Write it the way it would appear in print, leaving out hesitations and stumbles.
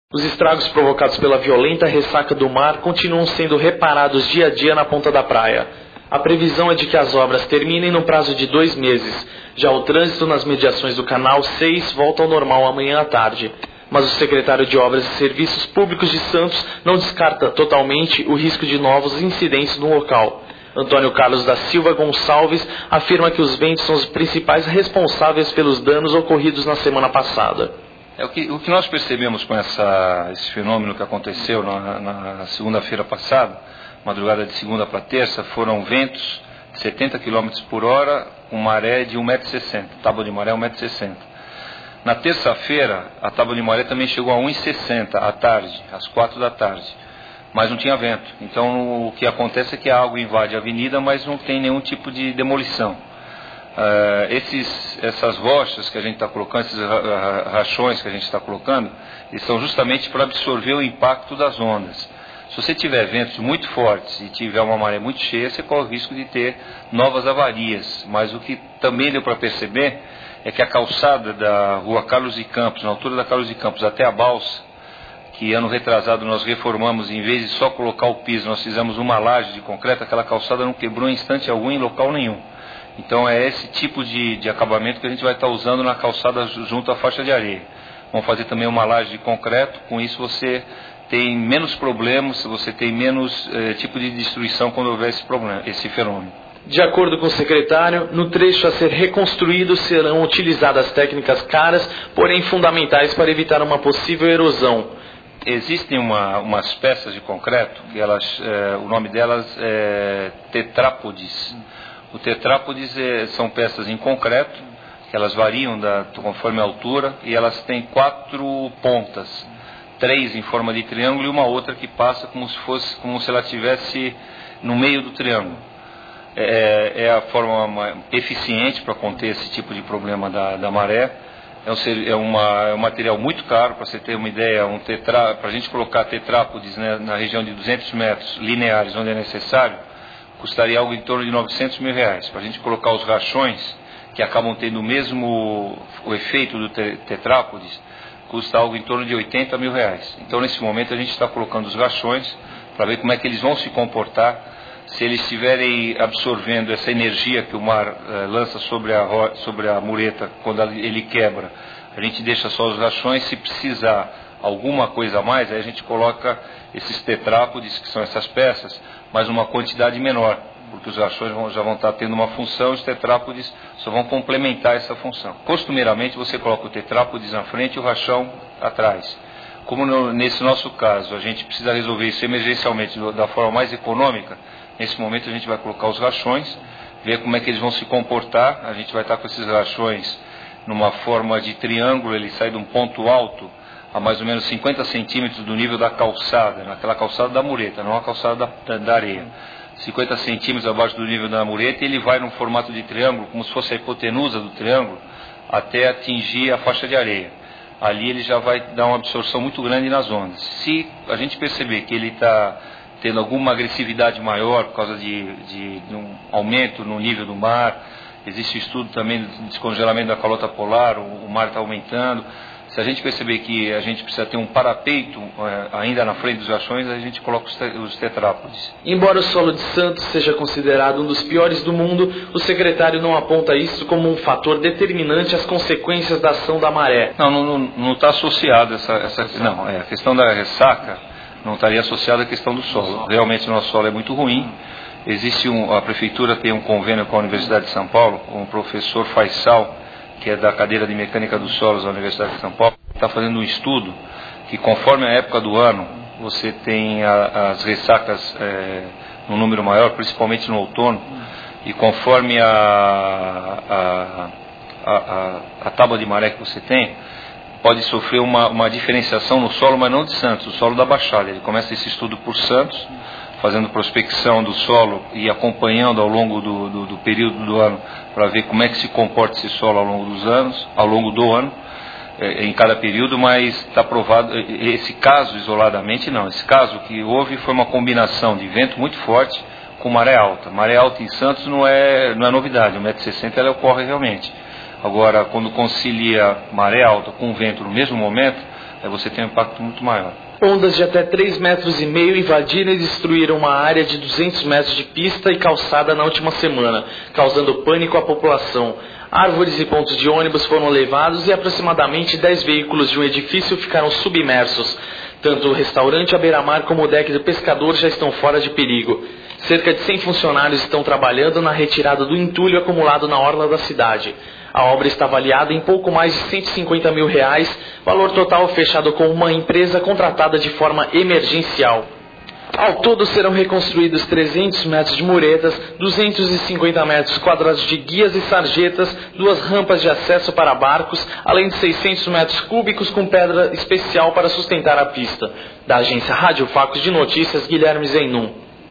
Os estragos provocados pela violenta ressaca do mar continuam sendo reparados dia a dia na ponta da praia. A previsão é de que as obras terminem no prazo de 2 meses. Já o trânsito nas mediações do Canal 6 volta ao normal amanhã à tarde. Mas o secretário de Obras e Serviços Públicos de Santos não descarta totalmente o risco de novos incidentes no local. Antônio Carlos da Silva Gonçalves afirma que os ventos são os principais responsáveis pelos danos ocorridos na semana passada. O que nós percebemos com esse fenômeno que aconteceu na segunda-feira passada, madrugada de segunda para terça, foram ventos de 70 km por hora, com maré de 1,60 m, tábua de maré 1,60 m. Na terça-feira, a tábua de maré também chegou a 1,60 m à tarde, às 4 da tarde, mas não tinha vento. Então o que acontece é que a água invade a avenida, mas não tem nenhum tipo de demolição. Essas rochas que a gente está colocando, esses rachões que a gente está colocando, eles são justamente para absorver o impacto das ondas. Se você tiver ventos muito fortes e tiver uma maré muito cheia, você corre o risco de ter novas avarias. Mas o que também deu para perceber é que a calçada da rua Carlos de Campos, na altura da Carlos de Campos até a balsa, que ano retrasado nós reformamos, em vez de só colocar o piso, nós fizemos uma laje de concreto, aquela calçada não quebrou em instante algum em local nenhum. Então é esse tipo de acabamento que a gente vai estar usando na calçada junto à faixa de areia. Vamos fazer também uma laje de concreto, com isso você tem menos problemas, você tem menos tipo de destruição quando houver esse fenômeno. De acordo com o secretário, no trecho a ser reconstruído serão utilizadas técnicas caras, porém fundamentais para evitar uma possível erosão. Existem umas peças de concreto, que o nome delas é tetrápodes. O tetrápodes são peças em concreto, que elas variam conforme a altura, e elas têm 4 pontas, 3 em forma de triângulo e uma outra que passa como se ela estivesse no meio do triângulo. É a forma eficiente para conter esse tipo de problema da maré. É um material muito caro, para você ter uma ideia, para a gente colocar tetrápodes, né, na região de 200 metros lineares, onde é necessário, custaria algo em torno de R$900 mil. Para a gente colocar os rachões, que acabam tendo o efeito do tetrápodes, custa algo em torno de R$80 mil. Então, nesse momento, a gente está colocando os rachões para ver como é que eles vão se comportar, se eles estiverem absorvendo essa energia que o mar lança sobre a mureta quando ele quebra. A gente deixa só os rachões, se precisar alguma coisa a mais, aí a gente coloca esses tetrápodes, que são essas peças, mas uma quantidade menor, porque os rachões já vão estar tendo uma função, os tetrápodes só vão complementar essa função. Costumeiramente você coloca o tetrápodes na frente e o rachão atrás. Como nesse nosso caso a gente precisa resolver isso emergencialmente da forma mais econômica, nesse momento a gente vai colocar os rachões, ver como é que eles vão se comportar. A gente vai estar com esses rachões numa forma de triângulo, ele sai de um ponto alto a mais ou menos 50 centímetros do nível da calçada, naquela calçada da mureta, não a calçada da areia. 50 centímetros abaixo do nível da mureta, e ele vai num formato de triângulo, como se fosse a hipotenusa do triângulo, até atingir a faixa de areia. Ali ele já vai dar uma absorção muito grande nas ondas. Se a gente perceber que ele está tendo alguma agressividade maior por causa de um aumento no nível do mar, existe estudo também de descongelamento da calota polar, o mar está aumentando. Se a gente perceber que a gente precisa ter um parapeito ainda na frente dos rachões, a gente coloca os tetrápodes. Embora o solo de Santos seja considerado um dos piores do mundo, o secretário não aponta isso como um fator determinante às consequências da ação da maré. Não está associado a questão da ressaca não estaria associada à questão do solo. Realmente o nosso solo é muito ruim. A prefeitura tem um convênio com a Universidade de São Paulo, com o professor Faisal, que é da cadeira de Mecânica dos Solos da Universidade de São Paulo, está fazendo um estudo que, conforme a época do ano, você tem as ressacas num número maior, principalmente no outono, e conforme a tábua de maré que você tem, pode sofrer uma diferenciação no solo, mas não de Santos, o solo da Baixada. Ele começa esse estudo por Santos, fazendo prospecção do solo e acompanhando ao longo do período do ano para ver como é que se comporta esse solo ao longo do ano, em cada período, mas está provado, esse caso isoladamente não. Esse caso que houve foi uma combinação de vento muito forte com maré alta. Maré alta em Santos não é novidade, 1,60 m ela ocorre realmente. Agora, quando concilia maré alta com vento no mesmo momento, você tem um impacto muito maior. Ondas de até 3,5 metros invadiram e destruíram uma área de 200 metros de pista e calçada na última semana, causando pânico à população. Árvores e pontos de ônibus foram levados e aproximadamente 10 veículos de um edifício ficaram submersos. Tanto o restaurante à beira-mar como o deck do pescador já estão fora de perigo. Cerca de 100 funcionários estão trabalhando na retirada do entulho acumulado na orla da cidade. A obra está avaliada em pouco mais de R$150 mil, valor total fechado com uma empresa contratada de forma emergencial. Ao todo serão reconstruídos 300 metros de muretas, 250 metros quadrados de guias e sarjetas, 2 rampas de acesso para barcos, além de 600 metros cúbicos com pedra especial para sustentar a pista. Da agência Rádio Facos de Notícias, Guilherme Zeinum.